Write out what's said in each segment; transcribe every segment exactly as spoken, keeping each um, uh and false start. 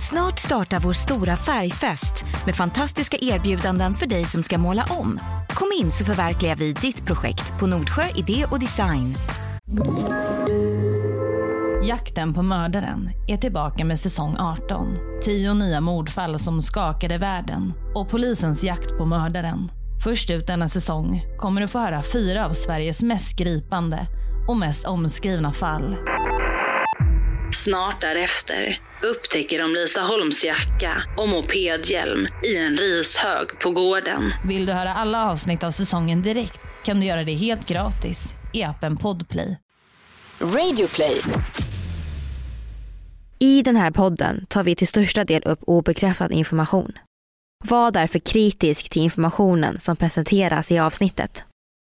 Snart startar vår stora färgfest med fantastiska erbjudanden för dig som ska måla om. Kom in så förverkligar vi ditt projekt på Nordsjö Idé och Design. Jakten på mördaren är tillbaka med säsong arton. Tio nya mordfall som skakade världen och polisens jakt på mördaren. Först ut denna säsong kommer du få höra fyra av Sveriges mest gripande och mest omskrivna fall. Snart därefter upptäcker de Lisa Holms jacka och mopedhjälm i en rishög på gården. Vill du höra alla avsnitt av säsongen direkt kan du göra det helt gratis i appen Podplay. Radioplay. I den här podden tar vi till största del upp obekräftad information. Var därför kritisk till informationen som presenteras i avsnittet.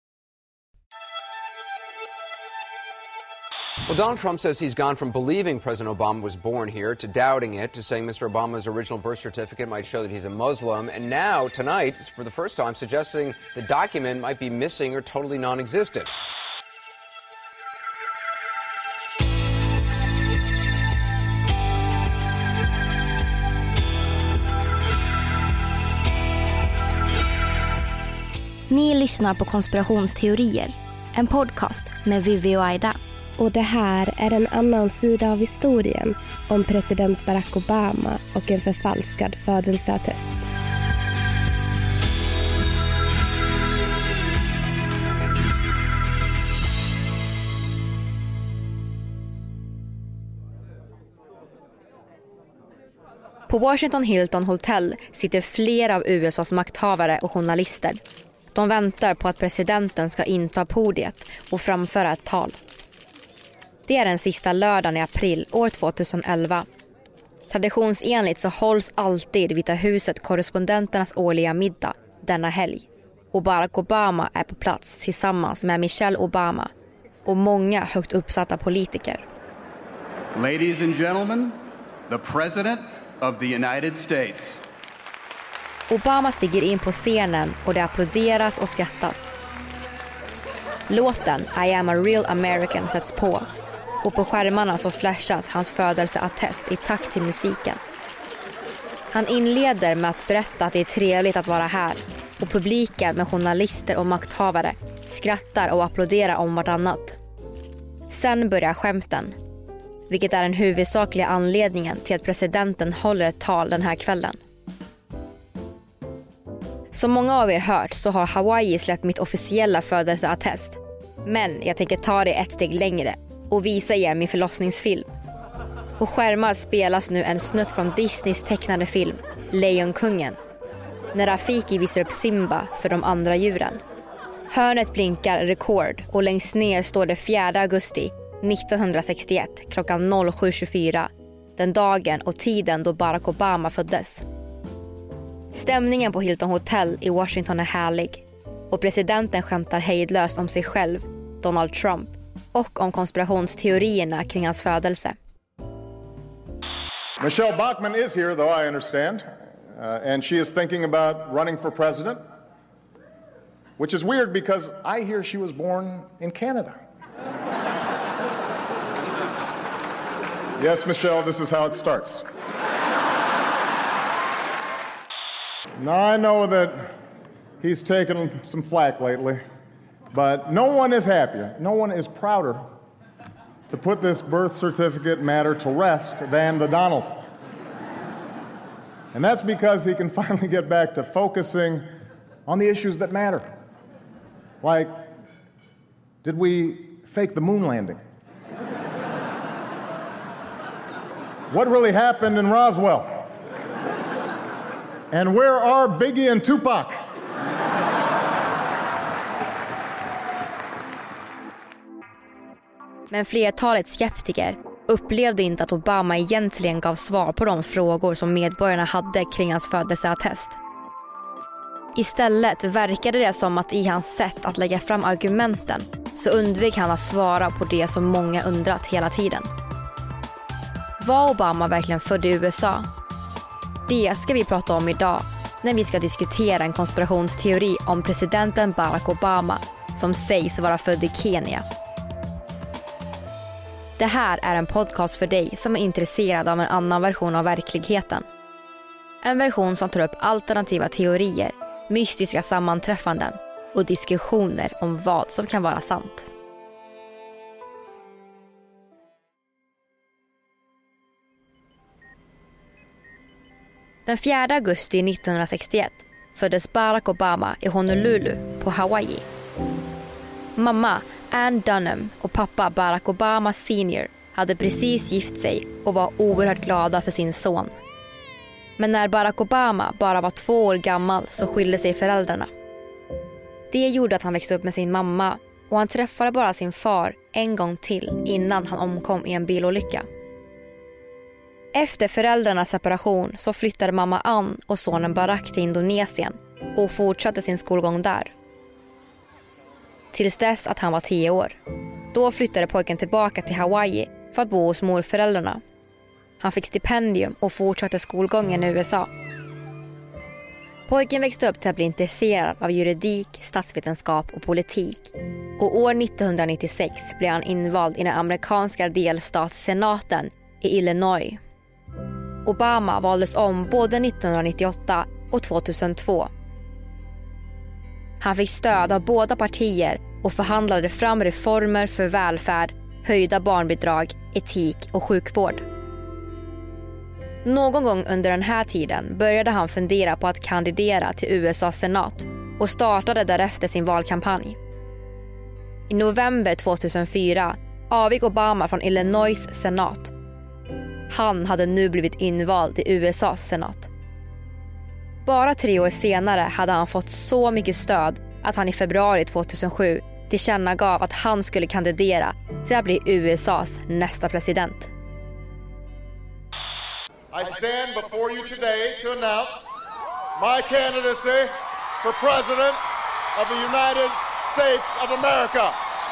Well, Donald Trump says he's gone from believing President Obama was born here to doubting it, to saying Mister Obama's original birth certificate might show that he's a Muslim, and now, tonight, for the first time, suggesting the document might be missing or totally non-existent. Ni lyssnar på Konspirationsteorier, en podcast med Vivi och Aida. Och det här är en annan sida av historien om president Barack Obama och en förfalskad födelseattest. På Washington Hilton Hotel sitter flera av U S A:s makthavare och journalister. De väntar på att presidenten ska inta podiet och framföra ett tal. Det är den sista lördagen i april år tjugoelva. Traditionsenligt så hålls alltid Vita huset korrespondenternas årliga middag denna helg. Och Barack Obama är på plats tillsammans med Michelle Obama och många högt uppsatta politiker. Ladies and gentlemen, the President of the United States. Obama stiger in på scenen och det applåderas och skrattas. Låten I am a real American sätts på och på skärmarna så flashas hans födelseattest i takt till musiken. Han inleder med att berätta att det är trevligt att vara här och publiken med journalister och makthavare skrattar och applåderar om vartannat. Sen börjar skämten, vilket är den huvudsakliga anledningen till att presidenten håller ett tal den här kvällen. Som många av er hört så har Hawaii släppt mitt officiella födelseattest. Men jag tänker ta det ett steg längre och visa er min förlossningsfilm. På skärmar spelas nu en snutt från Disneys tecknade film Lejonkungen, när Rafiki visar upp Simba för de andra djuren. Hörnet blinkar rekord och längst ner står det fjärde augusti nittonhundrasextioett klockan sju tjugofyra, den dagen och tiden då Barack Obama föddes. Stämningen på Hilton Hotel i Washington är härlig och presidenten skämtar hejdlöst om sig själv, Donald Trump, och om konspirationsteorierna kring hans födelse. Michelle Bachmann is here, though, I understand, uh, and she is thinking about running for president, which is weird because I hear she was born in Canada. Yes, Michelle, this is how it starts. Now, I know that he's taken some flack lately, but no one is happier, no one is prouder to put this birth certificate matter to rest than the Donald. And that's because he can finally get back to focusing on the issues that matter. Like, did we fake the moon landing? What really happened in Roswell? And where are Biggie and Tupac? Men flertalet skeptiker upplevde inte att Obama egentligen gav svar på de frågor som medborgarna hade kring hans födelseattest. Istället verkade det som att i hans sätt att lägga fram argumenten så undvek han att svara på det som många undrat hela tiden. Var Obama verkligen född i U S A? Det ska vi prata om idag när vi ska diskutera en konspirationsteori om presidenten Barack Obama som sägs vara född i Kenya. Det här är en podcast för dig som är intresserad av en annan version av verkligheten. En version som tar upp alternativa teorier, mystiska sammanträffanden och diskussioner om vad som kan vara sant. Den fjärde augusti nittonhundrasextioett föddes Barack Obama i Honolulu på Hawaii. Mamma Ann Dunham och pappa Barack Obama senior hade precis gift sig och var oerhört glada för sin son. Men när Barack Obama bara var två år gammal så skilde sig föräldrarna. Det gjorde att han växte upp med sin mamma och han träffade bara sin far en gång till innan han omkom i en bilolycka. Efter föräldrarnas separation så flyttade mamma Ann och sonen Barack till Indonesien och fortsatte sin skolgång där. Tills dess att han var tio år. Då flyttade pojken tillbaka till Hawaii för att bo hos morföräldrarna. Han fick stipendium och fortsatte skolgången i U S A. Pojken växte upp till att bli intresserad av juridik, statsvetenskap och politik. Och år nittonhundranittiosex blev han invald i den amerikanska delstatssenaten i Illinois. Obama valdes om både nittonhundranittioåtta och tvåtusentvå. Han fick stöd av båda partier och förhandlade fram reformer för välfärd, höjda barnbidrag, etik och sjukvård. Någon gång under den här tiden började han fundera på att kandidera till U S A:s senat och startade därefter sin valkampanj. I november tvåtusenfyra avgick Obama från Illinois senat. Han hade nu blivit invald i U S A:s senat. Bara tre år senare hade han fått så mycket stöd att han i februari tvåtusensju tillkännagav att han skulle kandidera till att bli U S A:s nästa president. I stand before you today to announce my candidacy for President of the United States of America.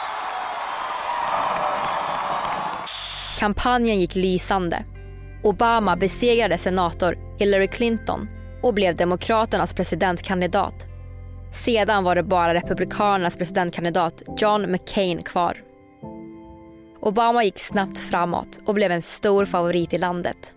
Kampanjen gick lysande. Obama besegrade senator Hillary Clinton och blev demokraternas presidentkandidat. Sedan var det bara republikanernas presidentkandidat John McCain kvar. Obama gick snabbt framåt och blev en stor favorit i landet.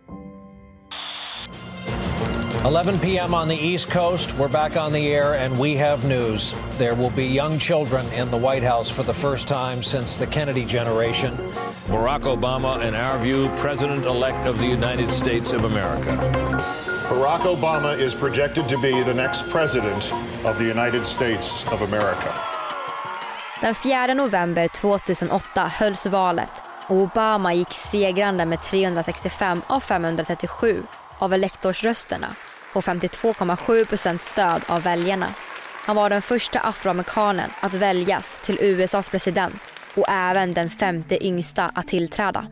eleven p m on the East Coast. We're back on the air and we have news. There will be young children in the White House for the first time since the Kennedy generation. Barack Obama, in our view, President-elect of the United States of America. Barack Obama is projected to be the next president of the United States of America. Den fjärde november tvåtusenåtta hölls valet och Obama gick segrande med trehundrasextiofem av femhundratrettiosju av elektorsrösterna och femtiotvå komma sju procent stöd av väljarna. Han var den första afroamerikanen att väljas till U S A:s president och även den femte yngsta att tillträda.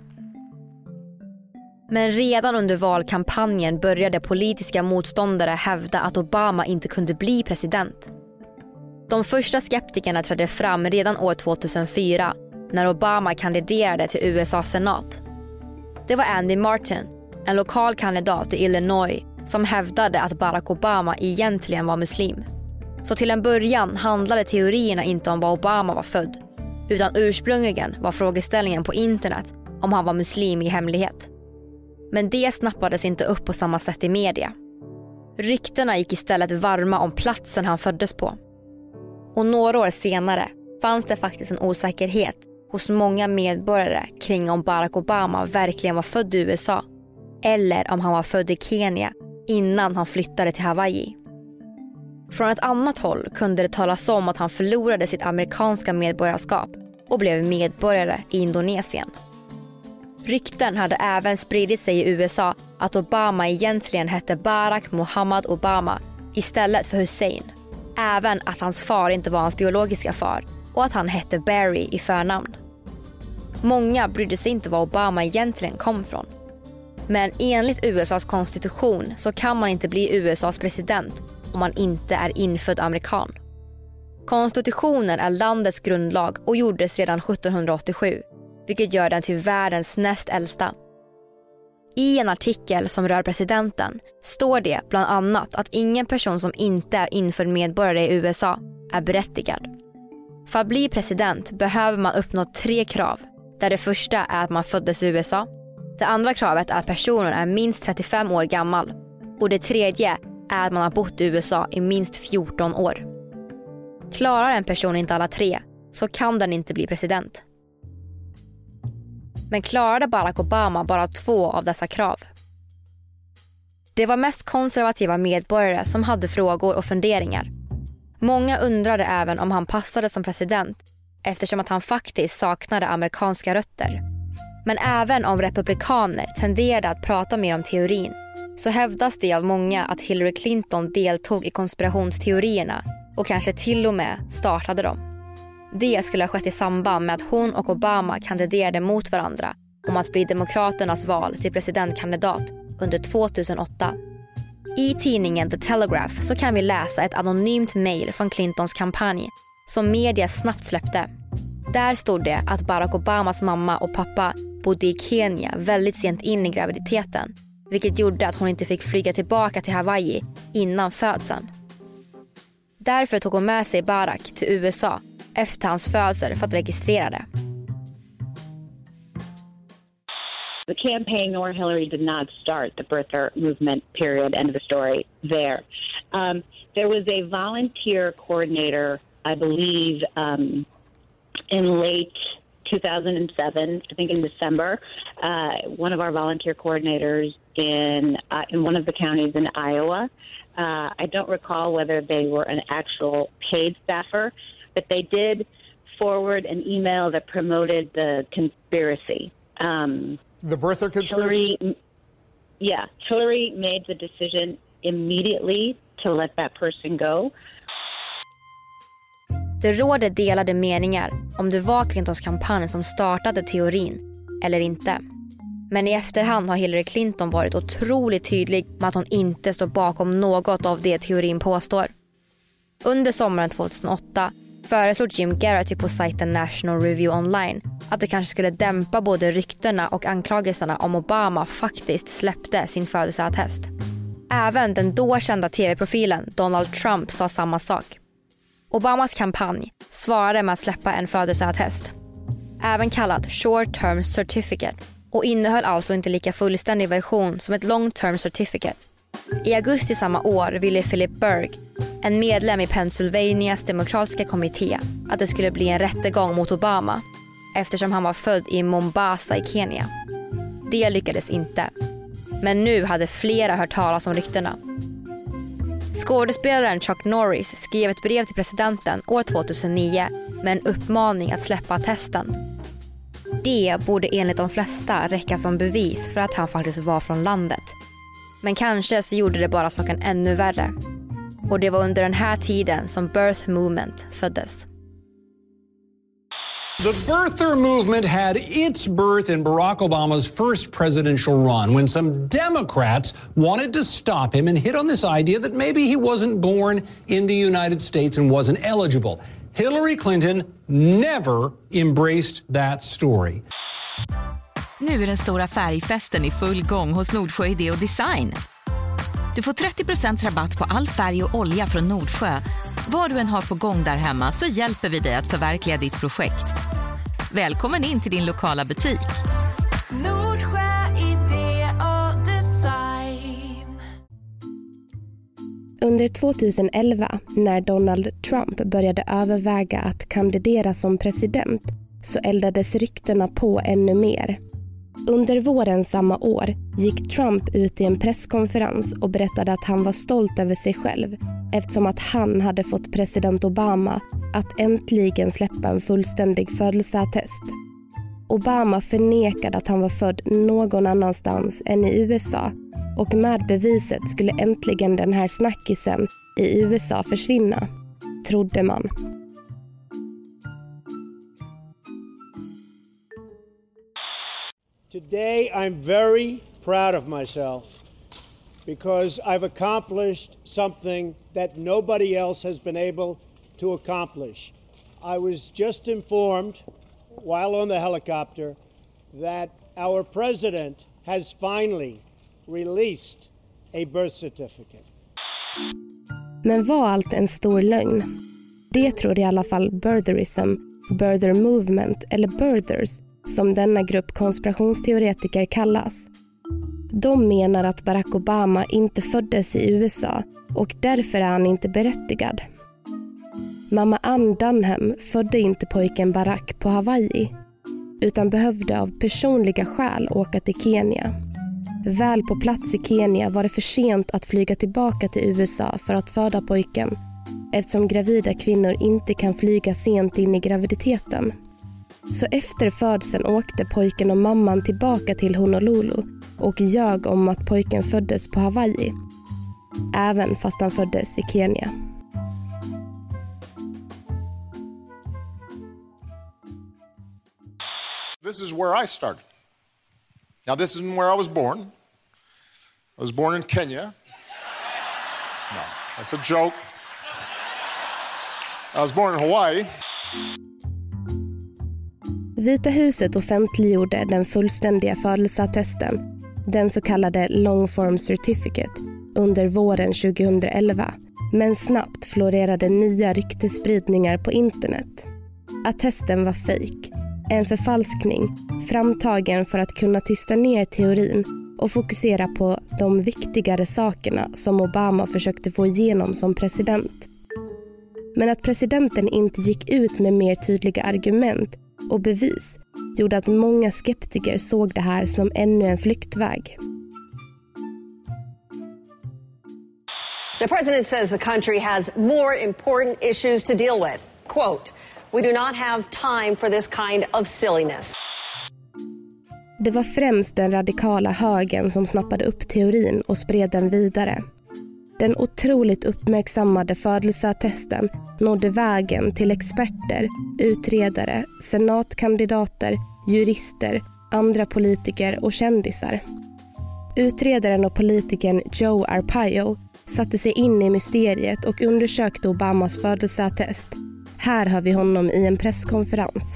Men redan under valkampanjen började politiska motståndare hävda att Obama inte kunde bli president. De första skeptikerna trädde fram redan år tvåtusenfyra när Obama kandiderade till U S A:s senat. Det var Andy Martin, en lokal kandidat i Illinois, som hävdade att Barack Obama egentligen var muslim. Så till en början handlade teorierna inte om var Obama var född, utan ursprungligen var frågeställningen på internet om han var muslim i hemlighet. Men det snappades inte upp på samma sätt i media. Ryktena gick istället varma om platsen han föddes på. Och några år senare fanns det faktiskt en osäkerhet hos många medborgare kring om Barack Obama verkligen var född i U S A eller om han var född i Kenya innan han flyttade till Hawaii. Från ett annat håll kunde det talas om att han förlorade sitt amerikanska medborgarskap och blev medborgare i Indonesien. Rykten hade även spridit sig i U S A att Obama egentligen hette Barack Muhammad Obama istället för Hussein. Även att hans far inte var hans biologiska far och att han hette Barry i förnamn. Många brydde sig inte var Obama egentligen kom från. Men enligt U S A:s konstitution så kan man inte bli U S A:s president om man inte är infödd amerikan. Konstitutionen är landets grundlag och gjordes redan sjuttonhundraåttiosju, vilket gör den till världens näst äldsta. I en artikel som rör presidenten står det bland annat att ingen person som inte är infödd medborgare i U S A är berättigad. För att bli president behöver man uppnå tre krav. Där det första är att man föddes i U S A. Det andra kravet är att personen är minst trettiofem år gammal. Och det tredje är att man har bott i U S A i minst fjorton år. Klarar en person inte alla tre så kan den inte bli president. Men klarade Barack Obama bara två av dessa krav? Det var mest konservativa medborgare som hade frågor och funderingar. Många undrade även om han passade som president eftersom att han faktiskt saknade amerikanska rötter. Men även om republikaner tenderade att prata mer om teorin så hävdas det av många att Hillary Clinton deltog i konspirationsteorierna och kanske till och med startade dem. Det skulle ha skett i samband med att hon och Obama kandiderade mot varandra om att bli demokraternas val till presidentkandidat under tvåtusenåtta. I tidningen The Telegraph så kan vi läsa ett anonymt mejl från Clintons kampanj som media snabbt släppte. Där stod det att Barack Obamas mamma och pappa bodde i Kenya väldigt sent in i graviditeten, vilket gjorde att hon inte fick flyga tillbaka till Hawaii innan födseln. Därför tog hon med sig Barack till U S A efter hans födsel för att registrera det. The campaign nor Hillary did not start the birther movement, period, end of the story there. Um, there was a volunteer coordinator, I believe, um, in late two thousand seven, I think in December, uh, one of our volunteer coordinators in, uh, in one of the counties in Iowa. Uh, I don't recall whether they were an actual paid staffer, but they did forward an email that promoted the conspiracy. Um, The birther conspiracy? Hillary, yeah, Hillary made the decision immediately to let that person go. Det råder delade meningar om det var Clintons kampanj som startade teorin eller inte. Men i efterhand har Hillary Clinton varit otroligt tydlig med att hon inte står bakom något av det teorin påstår. Under sommaren tjugohundraåtta föreslog Jim Garrity på sajten National Review Online att det kanske skulle dämpa både ryktena och anklagelserna om Obama faktiskt släppte sin födelseattest. Även den då kända tv-profilen Donald Trump sa samma sak. Obamas kampanj svarade med att släppa en födelseattest, även kallad Short Term Certificate, och innehöll alltså inte lika fullständig version som ett Long Term Certificate. I augusti samma år ville Philip Berg, en medlem i Pennsylvanias demokratiska kommitté, att det skulle bli en rättegång mot Obama eftersom han var född i Mombasa i Kenya. Det lyckades inte. Men nu hade flera hört talas om ryktena. Skådespelaren Chuck Norris skrev ett brev till presidenten år tvåtusen nio med en uppmaning att släppa attesten. Det borde enligt de flesta räcka som bevis för att han faktiskt var från landet. Men kanske så gjorde det bara saken ännu värre. Och det var under den här tiden som birth movement föddes. The birther movement had its birth in Barack Obama's first presidential run when some Democrats wanted to stop him and hit on this idea that maybe he wasn't born in the United States and wasn't eligible. Hillary Clinton never embraced that story. Nu är den stora färgfesten i full gång hos Nordsjö Idé och Design. Du får trettio procent rabatt på all färg och olja från Nordsjö. Vad du än har på gång där hemma så hjälper vi dig att förverkliga ditt projekt. Välkommen in till din lokala butik. Nordsjö Idé och Design. Under tjugoelva, när Donald Trump började överväga att kandidera som president, så eldades ryktena på ännu mer. Under våren samma år gick Trump ut i en presskonferens och berättade att han var stolt över sig själv eftersom att han hade fått president Obama att äntligen släppa en fullständig födelseattest. Obama förnekade att han var född någon annanstans än i U S A, och med beviset skulle äntligen den här snackisen i U S A försvinna, trodde man. Today, I'm very proud of myself because I've accomplished something that nobody else has been able to accomplish. I was just informed while on the helicopter that our president has finally released a birth certificate. Men var allt en stor lögn? Det tror i alla fall birtherism, birther movement eller birthers som denna grupp konspirationsteoretiker kallas. De menar att Barack Obama inte föddes i U S A och därför är han inte berättigad. Mamma Ann Dunham födde inte pojken Barack på Hawaii utan behövde av personliga skäl åka till Kenya. Väl på plats i Kenya var det för sent att flyga tillbaka till U S A för att föda pojken, eftersom gravida kvinnor inte kan flyga sent in i graviditeten. Så efter födseln åkte pojken och mamman tillbaka till Honolulu och ljög om att pojken föddes på Hawaii, även fast han föddes i Kenya. This is where I started. Now, this isn't where I was born. I was born in Kenya. No, that's a joke. I was born in Hawaii. Vita huset offentliggjorde den fullständiga födelseattesten, den så kallade long form certificate, under våren tjugohundraelva. Men snabbt florerade nya ryktesspridningar på internet. Attesten var fake, en förfalskning, framtagen för att kunna tysta ner teorin och fokusera på de viktigare sakerna som Obama försökte få igenom som president. Men att presidenten inte gick ut med mer tydliga argument och bevis gjorde att många skeptiker såg det här som ännu en flyktväg. The president says the country has more important issues to deal with. Quote, "We do not have time for this kind of silliness." Det var främst den radikala högern som snappade upp teorin och spred den vidare. Den otroligt uppmärksammade födelseattesten nådde vägen till experter, utredare, senatkandidater, jurister, andra politiker och kändisar. Utredaren och politikern Joe Arpaio satte sig in i mysteriet och undersökte Obamas födelseattest. Här har vi honom i en presskonferens.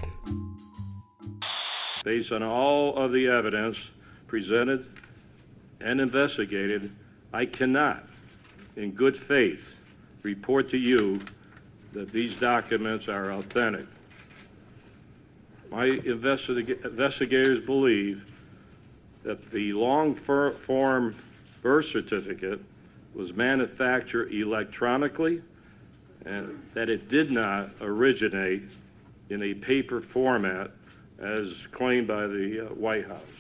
Based on all of the evidence presented and investigated, I cannot, in good faith, report to you that these documents are authentic. My investig- investigators believe that the long-form birth certificate was manufactured electronically and that it did not originate in a paper format as claimed by the White House.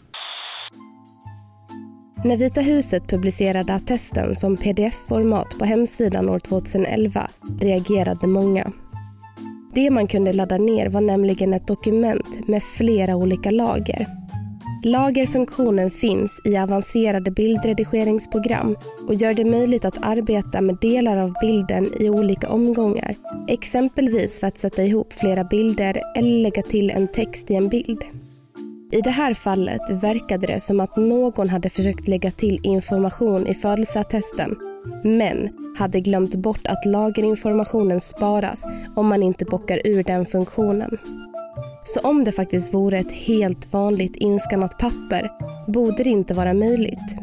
När Vita huset publicerade attesten som P D F-format på hemsidan år tjugoelva reagerade många. Det man kunde ladda ner var nämligen ett dokument med flera olika lager. Lagerfunktionen finns i avancerade bildredigeringsprogram och gör det möjligt att arbeta med delar av bilden i olika omgångar, exempelvis för att sätta ihop flera bilder eller lägga till en text i en bild. I det här fallet verkade det som att någon hade försökt lägga till information i födelseattesten, men hade glömt bort att lagerinformationen sparas om man inte bockar ur den funktionen. Så om det faktiskt vore ett helt vanligt inskannat papper borde det inte vara möjligt.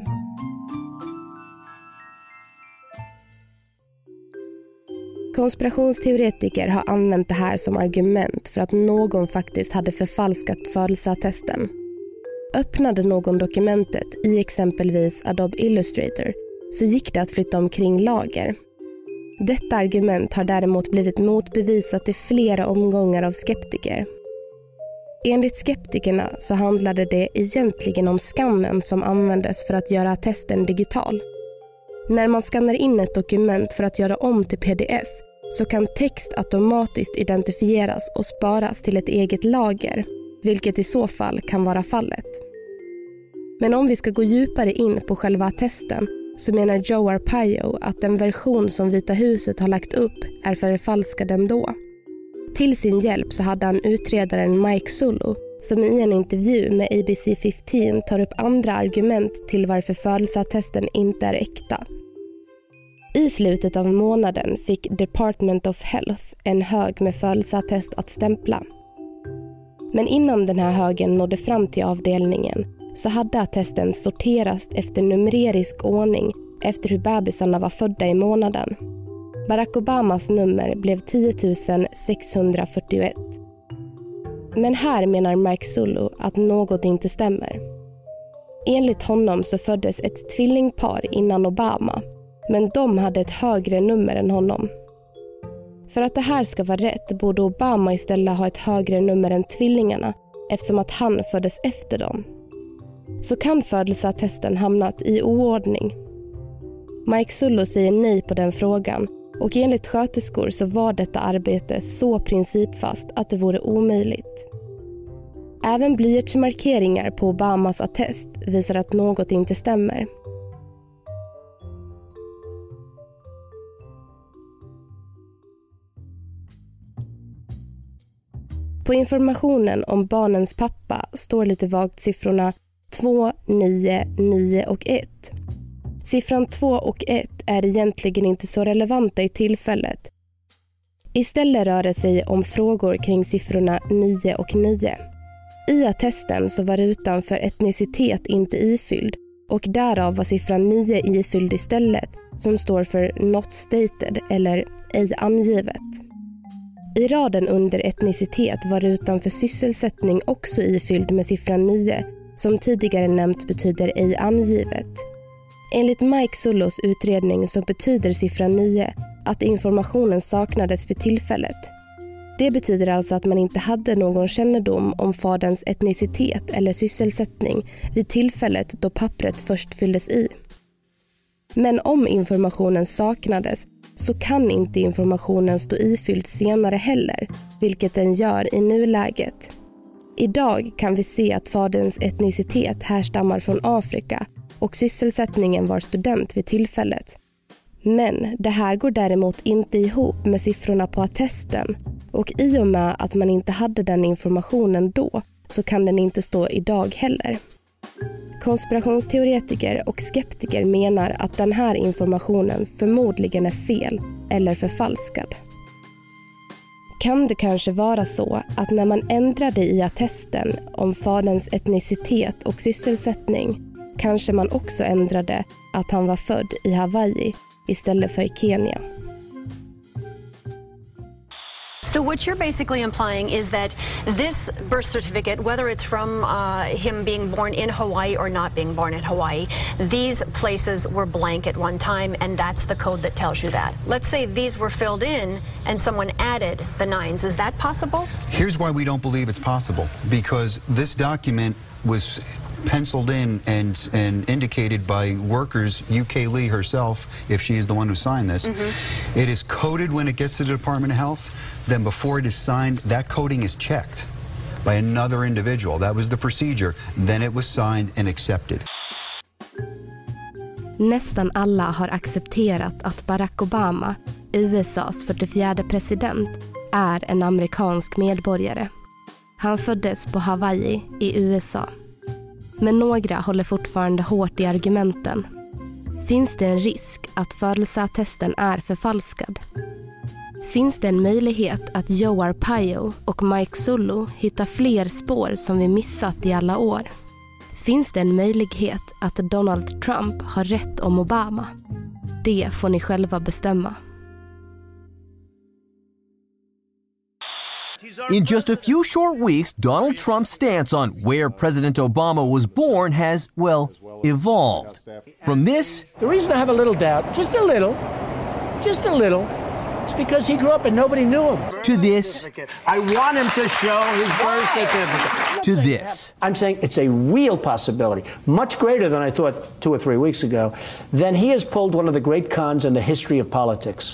Konspirationsteoretiker har använt det här som argument för att någon faktiskt hade förfalskat födelseattesten. Öppnade någon dokumentet i exempelvis Adobe Illustrator så gick det att flytta omkring lager. Detta argument har däremot blivit motbevisat i flera omgångar av skeptiker. Enligt skeptikerna så handlade det egentligen om skannen som användes för att göra attesten digital. När man skannar in ett dokument för att göra om till P D F så kan text automatiskt identifieras och sparas till ett eget lager, vilket i så fall kan vara fallet. Men om vi ska gå djupare in på själva attesten så menar Joe Arpaio att den version som Vita huset har lagt upp är förfalskad ändå. Till sin hjälp så hade han utredaren Mike Zullo som i en intervju med A B C femton tar upp andra argument till varför födelseattesten inte är äkta. I slutet av månaden fick Department of Health en hög med födelseattest att stämpla. Men innan den här högen nådde fram till avdelningen så hade attesten sorterats efter numerisk ordning efter hur bebisarna var födda i månaden. Barack Obamas nummer blev tio tusen sexhundrafyrtioett. Men här menar Mike Zullo att något inte stämmer. Enligt honom så föddes ett tvillingpar innan Obama, men de hade ett högre nummer än honom. För att det här ska vara rätt borde Obama istället ha ett högre nummer än tvillingarna eftersom att han föddes efter dem. Så kan födelseattesten hamnat i oordning. Mike Zullo säger nej på den frågan och enligt sköterskor så var detta arbete så principfast att det vore omöjligt. Även blyertsmarkeringar på Obamas attest visar att något inte stämmer. På informationen om barnens pappa står lite vagt siffrorna två, nio, nio och ett. Siffran två och ett är egentligen inte så relevanta i tillfället. Istället rör det sig om frågor kring siffrorna nio och nio. I attesten så var rutan för etnicitet inte ifylld och därav var siffran nio ifylld istället, som står för not stated eller ej angivet. I raden under etnicitet var rutan för sysselsättning också ifylld med siffran nio, som tidigare nämnt betyder ej angivet. Enligt Mike Zullos utredning så betyder siffran nio att informationen saknades vid tillfället. Det betyder alltså att man inte hade någon kännedom om faderns etnicitet eller sysselsättning vid tillfället då pappret först fylldes i. Men om informationen saknades så kan inte informationen stå ifylld senare heller, vilket den gör i nuläget. Idag kan vi se att faderns etnicitet härstammar från Afrika och sysselsättningen var student vid tillfället. Men det här går däremot inte ihop med siffrorna på attesten och i och med att man inte hade den informationen då så kan den inte stå idag heller. Konspirationsteoretiker och skeptiker menar att den här informationen förmodligen är fel eller förfalskad. Kan det kanske vara så att när man ändrade i attesten om faderns etnicitet och sysselsättning kanske man också ändrade att han var född i Hawaii istället för i Kenya. So what you're basically implying is that this birth certificate, whether it's from uh, him being born in Hawaii or not being born in Hawaii, these places were blank at one time, and that's the code that tells you that. Let's say these were filled in and someone added the nines. Is that possible? Here's why we don't believe it's possible. Because this document was penciled in and and indicated by workers, U K Lee herself, if she is the one who signed this. Mm-hmm. It is coded when it gets to the Department of Health. Then before it is signed, that coding is checked by another individual. That was the procedure. Then it was signed and accepted. Nästan alla har accepterat att Barack Obama, U S A:s fyrtiofjärde president, är en amerikansk medborgare. Han föddes på Hawaii i U S A. Men några håller fortfarande hårt i argumenten. Finns det en risk att födelseattesten är förfalskad? Finns det en möjlighet att Joe Arpaio och Mike Zullo hittar fler spår som vi missat i alla år? Finns det en möjlighet att Donald Trump har rätt om Obama? Det får ni själva bestämma. In just a few short weeks, Donald Trump's stance on where President Obama was born has, well, evolved. From this... The reason I have a little doubt, just a little, just a little, it's because he grew up and nobody knew him. To this... I want him to show his birth certificate. To this... I'm saying it's a real possibility, much greater than I thought two or three weeks ago. Then he has pulled one of the great cons in the history of politics.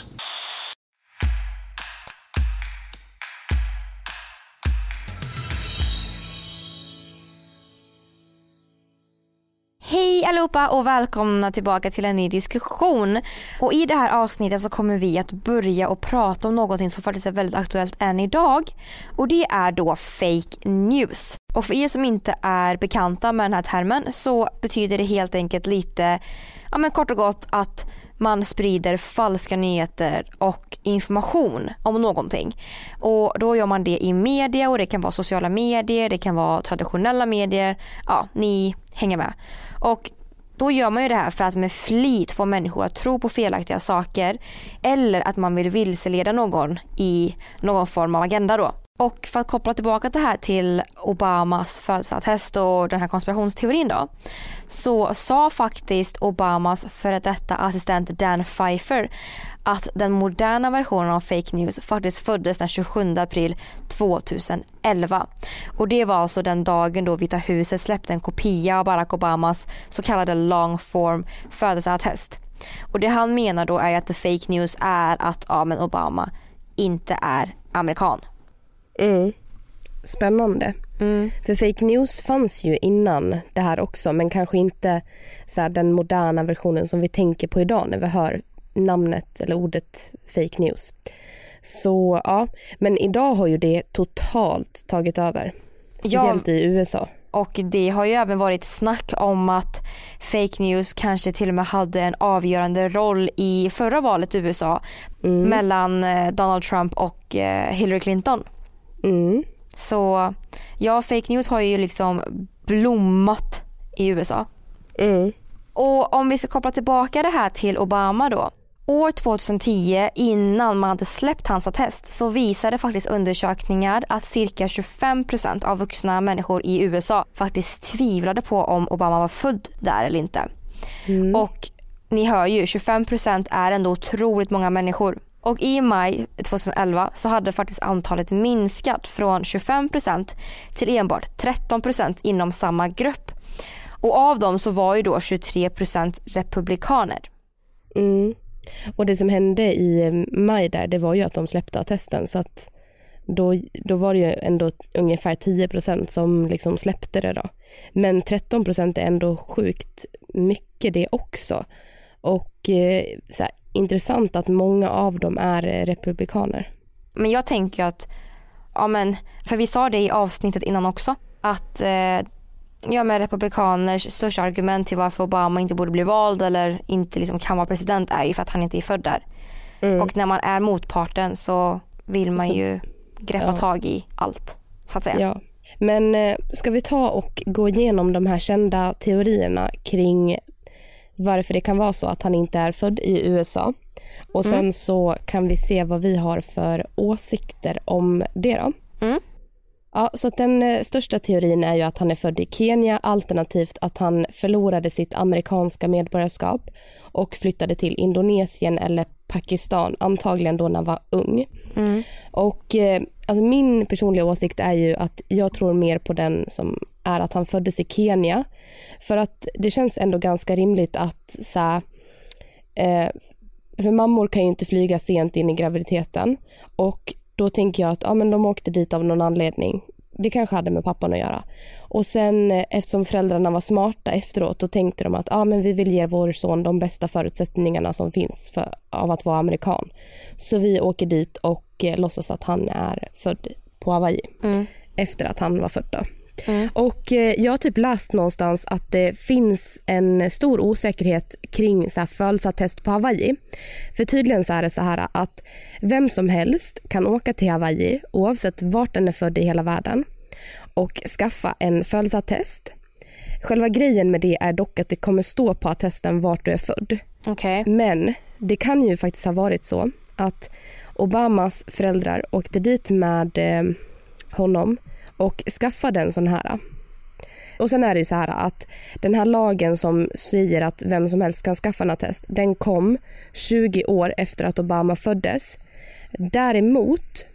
Hej allihopa och välkomna tillbaka till en ny diskussion. Och i det här avsnittet så kommer vi att börja och prata om någonting som faktiskt är väldigt aktuellt än idag. Och det är då fake news. Och för er som inte är bekanta med den här termen så betyder det helt enkelt lite, ja men kort och gott att man sprider falska nyheter och information om någonting. Och då gör man det i media, och det kan vara sociala medier, det kan vara traditionella medier. Ja, ni hänger med. Och då gör man ju det här för att med flit få människor att tro på felaktiga saker, eller att man vill vilseleda någon i någon form av agenda då. Och för att koppla tillbaka det här till Obamas födelseattest och den här konspirationsteorin då, så sa faktiskt Obamas före detta assistent Dan Pfeiffer att den moderna versionen av fake news faktiskt föddes den tjugosjunde april tjugoelva. Och det var alltså den dagen då Vita huset släppte en kopia av Barack Obamas så kallade long form födelseattest. Och det han menar då är att the fake news är att ja, men Obama inte är amerikan. Mm. Spännande. Mm. För fake news fanns ju innan det här också, men kanske inte så här, den moderna versionen som vi tänker på idag när vi hör namnet eller ordet fake news. Så ja, men idag har ju det totalt tagit över. Speciellt ja, i U S A. Och det har ju även varit snack om att fake news kanske till och med hade en avgörande roll i förra valet i U S A mm. mellan Donald Trump och Hillary Clinton. Mm. Så ja, fake news har ju liksom blommat i U S A. Mm. Och om vi ska koppla tillbaka det här till Obama då. År tjugohundratio, innan man hade släppt hans attest, så visade faktiskt undersökningar att cirka tjugofem procent av vuxna människor i U S A faktiskt tvivlade på om Obama var född där eller inte. Mm. Och ni hör ju, tjugofem procent är ändå otroligt många människor. Och i maj tjugoelva så hade faktiskt antalet minskat från tjugofem procent till enbart tretton procent inom samma grupp. Och av dem så var ju då tjugotre procent republikaner. Mm. Och det som hände i maj där, det var ju att de släppte attesten, så att då, då var det ju ändå ungefär tio procent som liksom släppte det då. Men tretton procent är ändå sjukt mycket det också. Och eh, så här, intressant att många av dem är republikaner. Men jag tänker att, ja men, för vi sa det i avsnittet innan också, att eh, ja, men republikaners största argument till varför Obama inte borde bli vald eller inte liksom kan vara president är ju för att han inte är född där. Mm. Och när man är motparten så vill man så, ju greppa ja. tag i allt, så att säga. Ja. Men eh, ska vi ta och gå igenom de här kända teorierna kring varför det kan vara så att han inte är född i U S A. Och sen mm. så kan vi se vad vi har för åsikter om det då. Mm. Ja, så att den största teorin är ju att han är född i Kenya, alternativt att han förlorade sitt amerikanska medborgarskap och flyttade till Indonesien eller Pakistan, antagligen då när han var ung. Mm. Och eh, alltså min personliga åsikt är ju att jag tror mer på den som är att han föddes i Kenya. För att det känns ändå ganska rimligt att så här, eh, för mammor kan ju inte flyga sent in i graviditeten, och då tänker jag att ja, men de åkte dit av någon anledning. Det kanske hade med pappan att göra. Och sen eftersom föräldrarna var smarta efteråt, då tänkte de att ja, men vi vill ge vår son de bästa förutsättningarna som finns för, av att vara amerikan. Så vi åker dit och eh, låtsas att han är född på Hawaii. Mm. Efter att han var född då. Mm. Och eh, jag har typ läst någonstans att det finns en stor osäkerhet kring så här födelseattest på Hawaii. För tydligen så är det så här att vem som helst kan åka till Hawaii oavsett vart den är född i hela världen och skaffa en födelseattest. Själva grejen med det är dock att det kommer stå på attesten vart du är född. Okay. Men det kan ju faktiskt ha varit så att Obamas föräldrar åkte dit med eh, honom och skaffade en sån här. Och sen är det ju så här att den här lagen som säger att vem som helst kan skaffa en attest, den kom tjugo år efter att Obama föddes. Däremot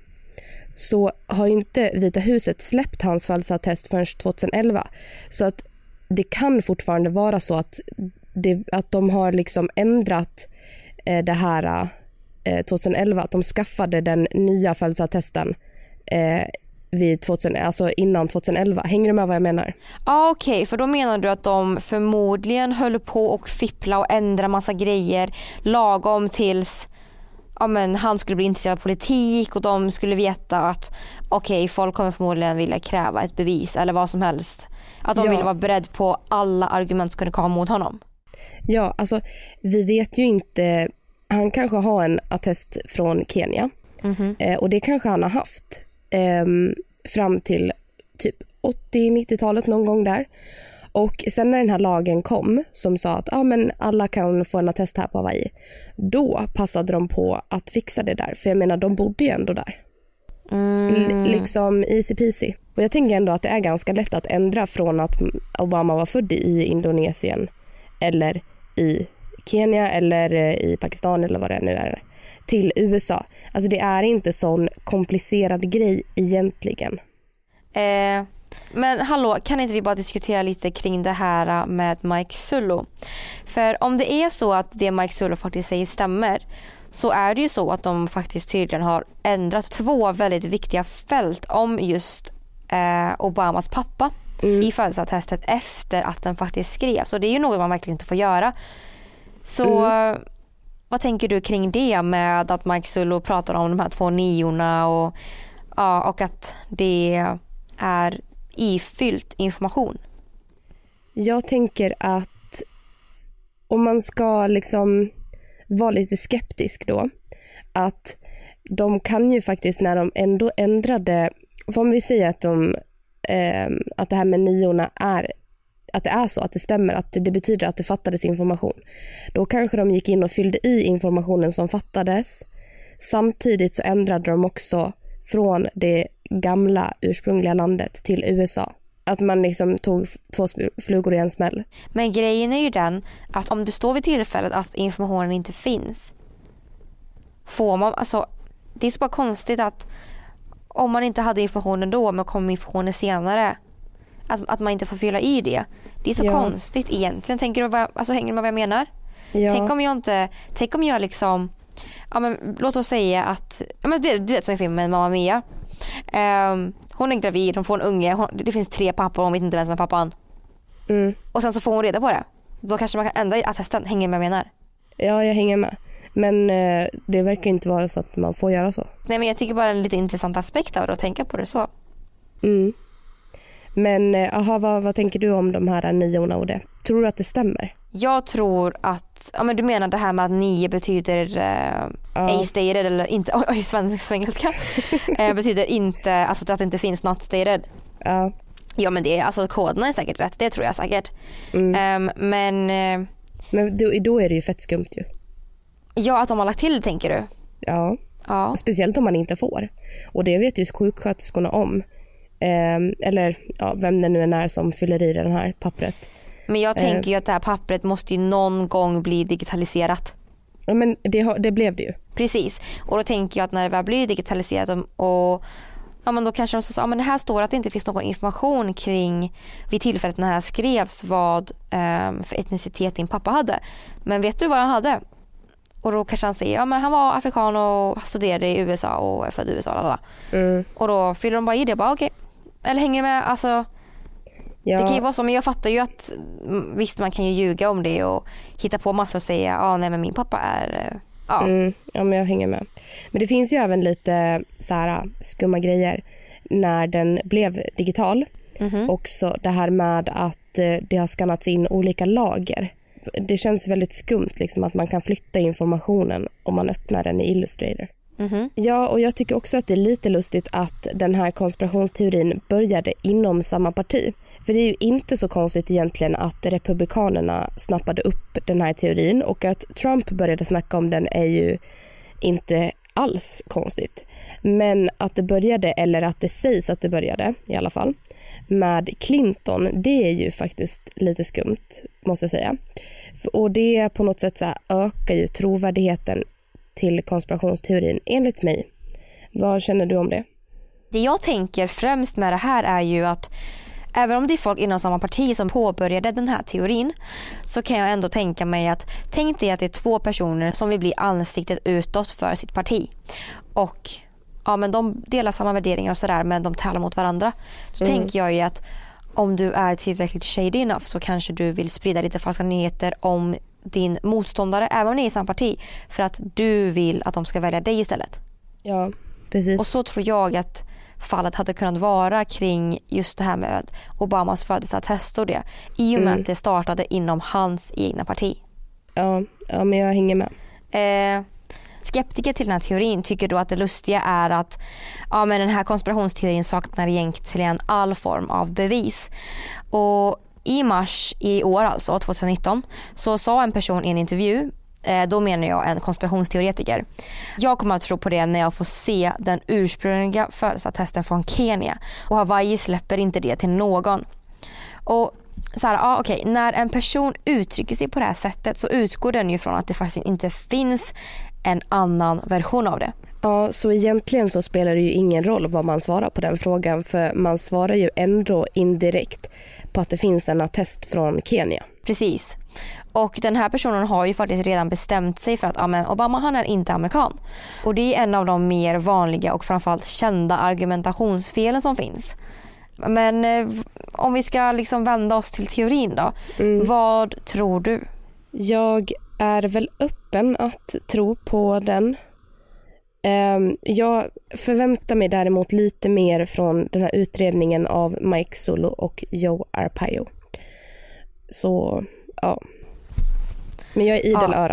så har inte Vita huset släppt hans födelseattest förrän tjugoelva. Så att det kan fortfarande vara så att, det, att de har liksom ändrat eh, det här eh, tjugoelva. Att de skaffade den nya födelseattesten eh, vid tvåtusen, alltså innan tjugoelva. Hänger du med vad jag menar? Ja, okej, okay, för då menar du att de förmodligen höll på och fippla och ändra massa grejer lagom tills ja, men han skulle bli intresserad av politik och de skulle veta att okej, okay, folk kommer förmodligen vilja kräva ett bevis eller vad som helst. Att de ja. ville vara beredd på alla argument som kunde komma mot honom. Ja, alltså vi vet ju inte, han kanske har en attest från Kenya mm-hmm. eh, och det kanske han har haft Um, fram till typ åttio-nittiotalet någon gång där. Och sen när den här lagen kom som sa att ah, men alla kan få en attest här på Hawaii, då passade de på att fixa det där. För jag menar, de bodde ju ändå där. Mm. L- liksom easy peasy. Och jag tänker ändå att det är ganska lätt att ändra från att Obama var född i Indonesien eller i Kenya eller i Pakistan eller vad det nu är till U S A. Alltså det är inte sån komplicerad grej egentligen. Eh, men hallå, kan inte vi bara diskutera lite kring det här med Mike Zullo? För om det är så att det Mike Zullo faktiskt säger stämmer, så är det ju så att de faktiskt tydligen har ändrat två väldigt viktiga fält om just eh, Obamas pappa mm. i födelseattestet efter att den faktiskt skrevs. Och det är ju något man verkligen inte får göra. Så mm. vad tänker du kring det med att Mike Zullo pratar om de här två niorna och, ja, och att det är ifyllt information? Jag tänker att om man ska liksom vara lite skeptisk då, att de kan ju faktiskt när de ändå ändrade, om vi säger att de eh, att det här med niorna är att det är så, att det stämmer, att det betyder att det fattades information. Då kanske de gick in och fyllde i informationen som fattades. Samtidigt så ändrade de också från det gamla ursprungliga landet till U S A. Att man liksom tog två flugor i en smäll. Men grejen är ju den att om det står vid tillfället att informationen inte finns, får man, alltså det är så bara konstigt att om man inte hade informationen då men kom informationen senare, att, att man inte får fylla i det. Det är så ja. konstigt egentligen. Tänker du vad, alltså hänger du med vad jag menar? Ja. Tänk om jag inte, tänk om jag liksom, ja men låt oss säga att, ja men du, du vet som i filmen Mamma Mia. Um, hon är gravid, hon får en unge, hon, det finns tre pappor, hon vet inte vem som är pappan. Mm. Och sen så får hon reda på det. Då kanske man kan ändra i attesten. Hänger med vad jag menar? Ja, jag hänger med. Men eh, det verkar inte vara så att man får göra så. Nej, men jag tycker bara en lite intressant aspekt av det att tänka på det så. Mm. Men aha, vad, vad tänker du om de här niorna och det? Tror du att det stämmer? Jag tror att, ja men du menar det här med att nio betyder eh, ja. A-stated eller inte, oj, oj svensk, svengelska eh, betyder inte, alltså att det inte finns not stated. Ja. Ja men det är, alltså koderna är säkert rätt, det tror jag säkert. Mm. Um, men eh, men då, då är det ju fett skumt ju. Ja, att de har lagt till, tänker du? Ja. Ja. Speciellt om man inte får. Och det vet ju sjuksköterskorna om. Eh, eller ja, vem det nu än är som fyller i den här pappret. Men jag tänker eh. ju att det här pappret måste ju någon gång bli digitaliserat. Ja, men det, det blev det ju. Precis. Och då tänker jag att när det väl blir digitaliserat och, och ja, men då kanske de sa, ja men det här står att det inte finns någon information kring vid tillfället när det här skrevs vad um, för etnicitet din pappa hade. Men vet du vad han hade? Och då kanske han säger, ja men han var afrikan och studerade i U S A och är född i U S A. Mm. Och då fyller de bara i det, bara okej. Okay. Eller hänger med, alltså ja. Det kan ju vara så, men jag fattar ju att visst man kan ju ljuga om det och hitta på massor och säga, ja nej men min pappa är, ja. Mm, ja men jag hänger med. Men det finns ju även lite så här skumma grejer när den blev digital. Mm-hmm. Också det här med att det har skannats in olika lager. Det känns väldigt skumt liksom att man kan flytta informationen om man öppnar den i Illustrator. Mm-hmm. Ja, och jag tycker också att det är lite lustigt att den här konspirationsteorin började inom samma parti. För det är ju inte så konstigt egentligen att republikanerna snappade upp den här teorin, och att Trump började snacka om den är ju inte alls konstigt. Men att det började, eller att det sägs att det började i alla fall, med Clinton, det är ju faktiskt lite skumt måste jag säga. Och det på något sätt så här ökar ju trovärdigheten till konspirationsteorin enligt mig. Vad känner du om det? Det jag tänker främst med det här är ju att även om det är folk inom samma parti som påbörjade den här teorin, så kan jag ändå tänka mig att tänk dig att det är två personer som vill bli ansiktet utåt för sitt parti. Och ja, men de delar samma värderingar och sådär, men de talar mot varandra. Så mm. tänker jag ju att om du är tillräckligt shady enough så kanske du vill sprida lite falska nyheter om din motståndare, även om ni är i samma parti, för att du vill att de ska välja dig istället. Ja, precis. Och så tror jag att fallet hade kunnat vara kring just det här med Obamas födelseattest och det. I och med mm. att det startade inom hans egna parti. Ja, ja men jag hänger med. Eh, skeptiker till den här teorin tycker då att det lustiga är att ja, men den här konspirationsteorin saknar egentligen all form av bevis. Och i mars i år, alltså tjugonitton, så sa en person i en intervju Då menar jag en konspirationsteoretiker. Jag kommer att tro på det när jag får se den ursprungliga födelseattesten från Kenya. Och Hawaii släpper inte det till någon. Och så här, ja, okej, när en person uttrycker sig på det här sättet så utgår den ju från att det faktiskt inte finns en annan version av det. Ja, så egentligen så spelar det ju ingen roll vad man svarar på den frågan, för man svarar ju ändå indirekt på att det finns en attest från Kenya. Precis. Och den här personen har ju faktiskt redan bestämt sig för att ja, men Obama, han är inte amerikan. Och det är en av de mer vanliga och framförallt kända argumentationsfelen som finns. Men eh, om vi ska liksom vända oss till teorin då. Mm. Vad tror du? Jag är väl öppen att tro på den. Um, jag förväntar mig däremot lite mer från den här utredningen av Mike Solo och Joe Arpaio. Så, ja. Men jag är idel ja. öra.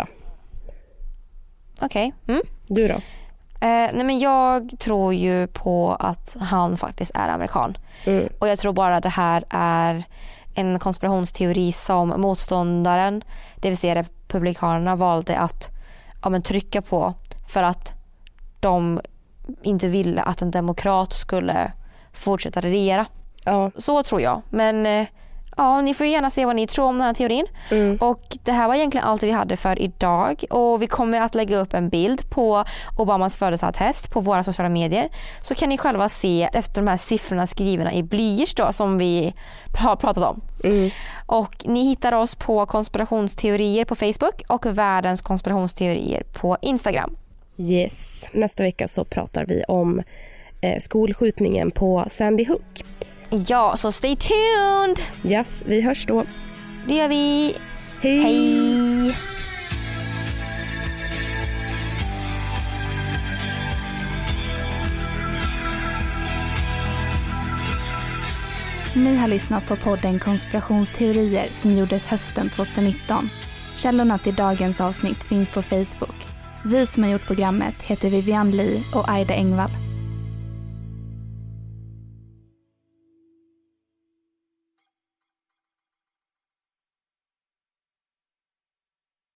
Okej. Okay. Mm. Du då? Uh, nej men jag tror ju på att han faktiskt är amerikan. Mm. Och jag tror bara det här är en konspirationsteori som motståndaren, det vill säga republikanerna, valde att ja, men trycka på för att de inte ville att en demokrat skulle fortsätta regera. Ja. Så tror jag. Men ja, ni får gärna se vad ni tror om den här teorin. Mm. Och det här var egentligen allt vi hade för idag. Och vi kommer att lägga upp en bild på Obamas födelseattest på våra sociala medier. Så kan ni själva se efter de här siffrorna skrivna i blyerts då, som vi har pratat om. Mm. Och ni hittar oss på konspirationsteorier på Facebook och världens konspirationsteorier på Instagram. Yes. Nästa vecka så pratar vi om eh, skolskjutningen på Sandy Hook. Ja, så stay tuned! Yes, vi hörs då. Det gör vi. Hej! Hej. Ni har lyssnat på podden Konspirationsteorier som gjordes hösten tjugonitton. Källorna till dagens avsnitt finns på Facebook. Vi som har gjort programmet heter Vivian Lee och Aida Engvall.